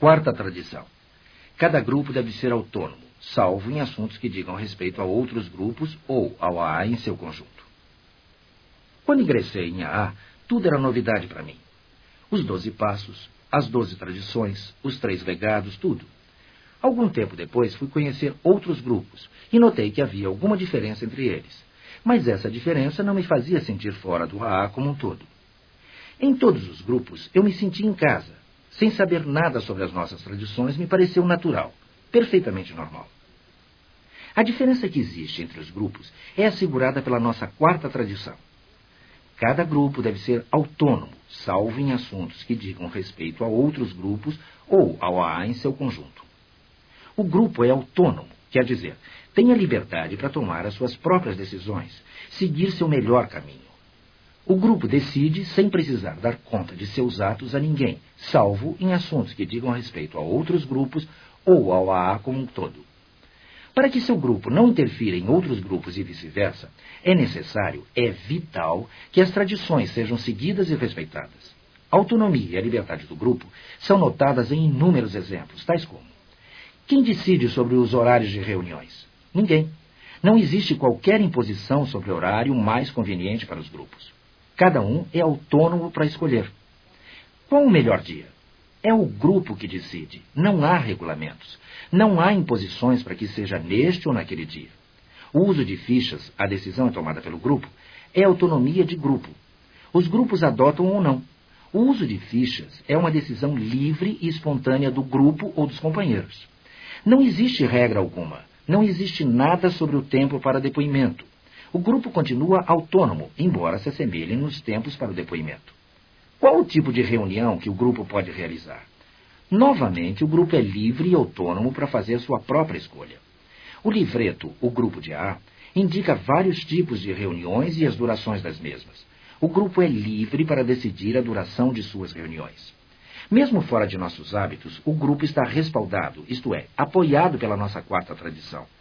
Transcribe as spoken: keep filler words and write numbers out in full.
Quarta tradição. Cada grupo deve ser autônomo, salvo em assuntos que digam respeito a outros grupos ou ao A A em seu conjunto. Quando ingressei em A A, tudo era novidade para mim. Os doze passos, as doze tradições, os três legados, tudo. Algum tempo depois fui conhecer outros grupos e notei que havia alguma diferença entre eles. Mas essa diferença não me fazia sentir fora do A A como um todo. Em todos os grupos, eu me senti em casa. Sem saber nada sobre as nossas tradições, me pareceu natural, perfeitamente normal. A diferença que existe entre os grupos é assegurada pela nossa quarta tradição. Cada grupo deve ser autônomo, salvo em assuntos que digam respeito a outros grupos ou ao A A em seu conjunto. O grupo é autônomo, quer dizer, tem a liberdade para tomar as suas próprias decisões, seguir seu melhor caminho. O grupo decide sem precisar dar conta de seus atos a ninguém, salvo em assuntos que digam respeito a outros grupos ou ao A A como um todo. Para que seu grupo não interfira em outros grupos e vice-versa, é necessário, é vital, que as tradições sejam seguidas e respeitadas. A autonomia e a liberdade do grupo são notadas em inúmeros exemplos, tais como: quem decide sobre os horários de reuniões? Ninguém. Não existe qualquer imposição sobre o horário mais conveniente para os grupos. Cada um é autônomo para escolher. Qual o melhor dia? É o grupo que decide. Não há regulamentos. Não há imposições para que seja neste ou naquele dia. O uso de fichas, a decisão é tomada pelo grupo, é autonomia de grupo. Os grupos adotam ou não. O uso de fichas é uma decisão livre e espontânea do grupo ou dos companheiros. Não existe regra alguma. Não existe nada sobre o tempo para depoimento. O grupo continua autônomo, embora se assemelhe nos tempos para o depoimento. Qual o tipo de reunião que o grupo pode realizar? Novamente, o grupo é livre e autônomo para fazer sua própria escolha. O livreto, o grupo de A A, indica vários tipos de reuniões e as durações das mesmas. O grupo é livre para decidir a duração de suas reuniões. Mesmo fora de nossos hábitos, o grupo está respaldado, isto é, apoiado pela nossa quarta tradição.